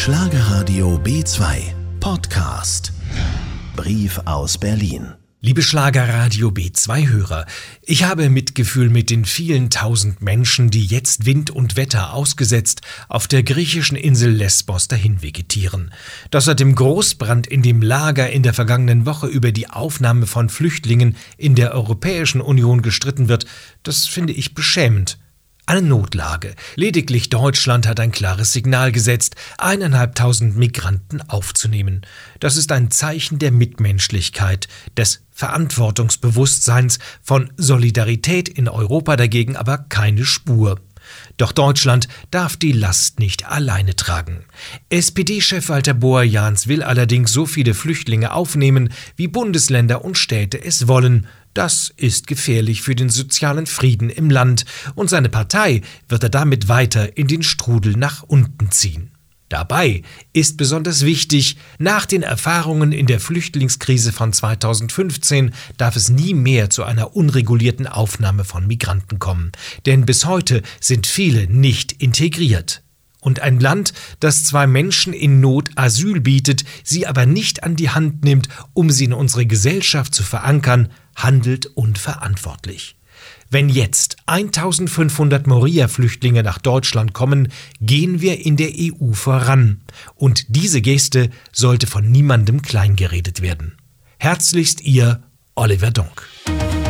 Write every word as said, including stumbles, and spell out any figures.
Schlagerradio B zwei Podcast. Brief aus Berlin. Liebe Schlagerradio B zwei Hörer, ich habe Mitgefühl mit den vielen tausend Menschen, die jetzt Wind und Wetter ausgesetzt auf der griechischen Insel Lesbos dahin vegetieren. Dass seit dem Großbrand in dem Lager in der vergangenen Woche über die Aufnahme von Flüchtlingen in der Europäischen Union gestritten wird, das finde ich beschämend. Eine Notlage. Lediglich Deutschland hat ein klares Signal gesetzt, eineinhalbtausend Migranten aufzunehmen. Das ist ein Zeichen der Mitmenschlichkeit, des Verantwortungsbewusstseins, von Solidarität in Europa dagegen aber keine Spur. Doch Deutschland darf die Last nicht alleine tragen. S P D-Chef Walter Borjans will allerdings so viele Flüchtlinge aufnehmen, wie Bundesländer und Städte es wollen. Das ist gefährlich für den sozialen Frieden im Land, und seine Partei wird er damit weiter in den Strudel nach unten ziehen. Dabei ist besonders wichtig, nach den Erfahrungen in der Flüchtlingskrise von zweitausendfünfzehn darf es nie mehr zu einer unregulierten Aufnahme von Migranten kommen, denn bis heute sind viele nicht integriert. Und ein Land, das zwar Menschen in Not Asyl bietet, sie aber nicht an die Hand nimmt, um sie in unsere Gesellschaft zu verankern, handelt unverantwortlich. Wenn jetzt eintausendfünfhundert Moria-Flüchtlinge nach Deutschland kommen, gehen wir in der E U voran. Und diese Geste sollte von niemandem kleingeredet werden. Herzlichst Ihr Oliver Donk.